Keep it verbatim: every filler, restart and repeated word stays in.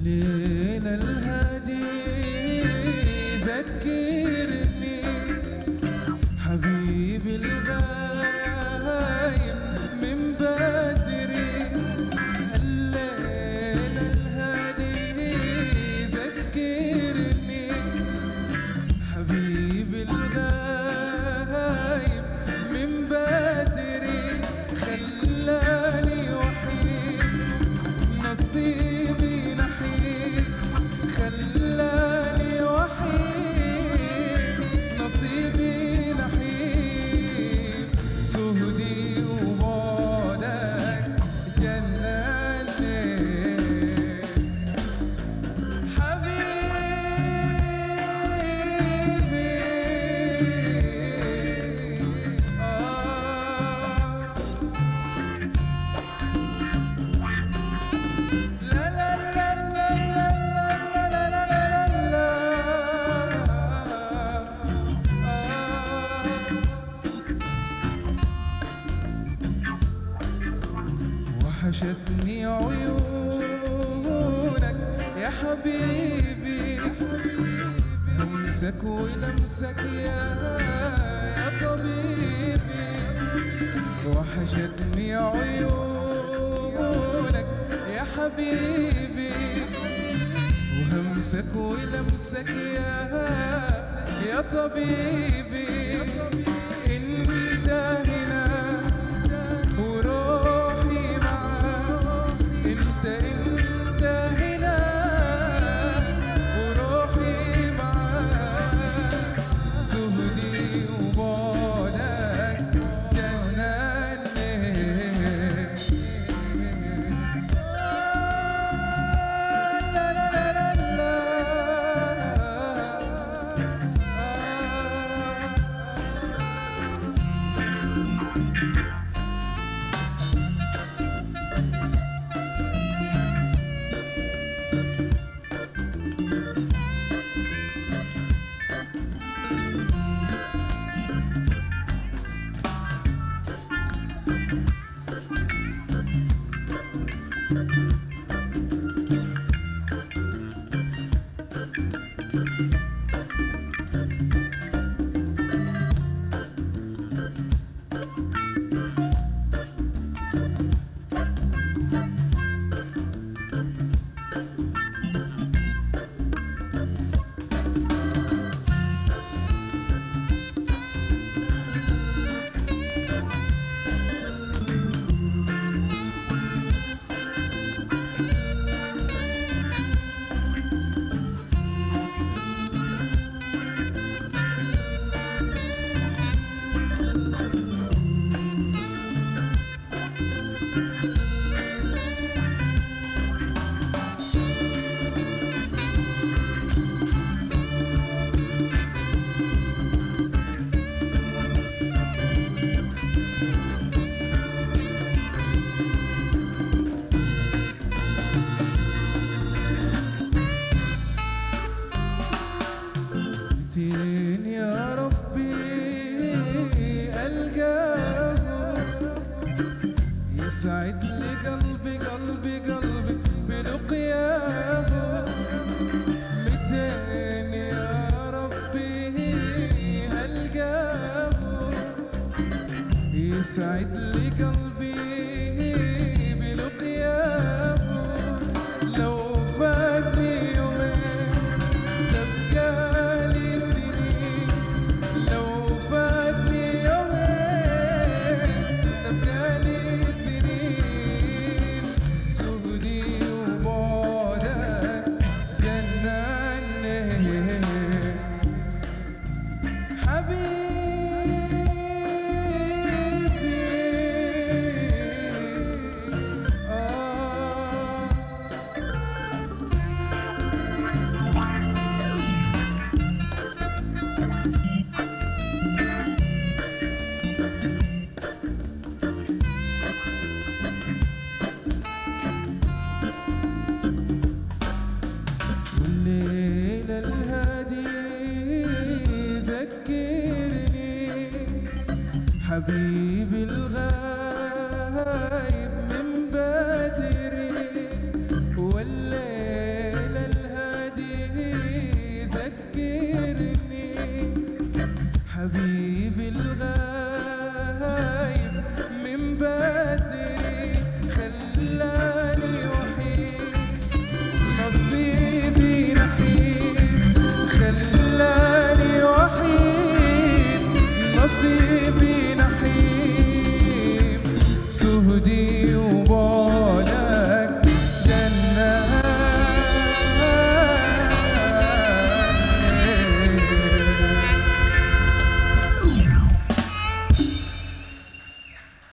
والليل الهادي ذكرني حبيبي الغايب من بدري. الليل الهادي ذكرني حبيبي الغايب من بدري. خلاني وحيد نصيبي نحيد، خلاني وحيد نصيبي نحيد. سهدي وبعدك جنني حبيبي. آه لا لا لا لا لا لا لا لا. وحشتني عيونك يا حبيبي، همسك ولمسك يا يا طبيبي. وحشتني عيونك يا حبيبي، وهمسك ولمسك يا يا طبيبي. انت هنا وروحي معاك، انت انت هنا وروحي معاك. سهدي وبعدك جنني. لا لا لا لا لا. متين يا ربي ألقاه يسعد لي قلبي قلبي قلبي بلقياه. متين يا ربي ألقاه يسعد لي قلبي بلقياه. لو فاتني يومين تبقى لي سنين، لو فاتني يومين تبقى لي سنين. سهدي وبعدك جنني حبيبي. آه والليل الهادي ذكرني حبيبي الغايب من بدري. والليل لي وبعدي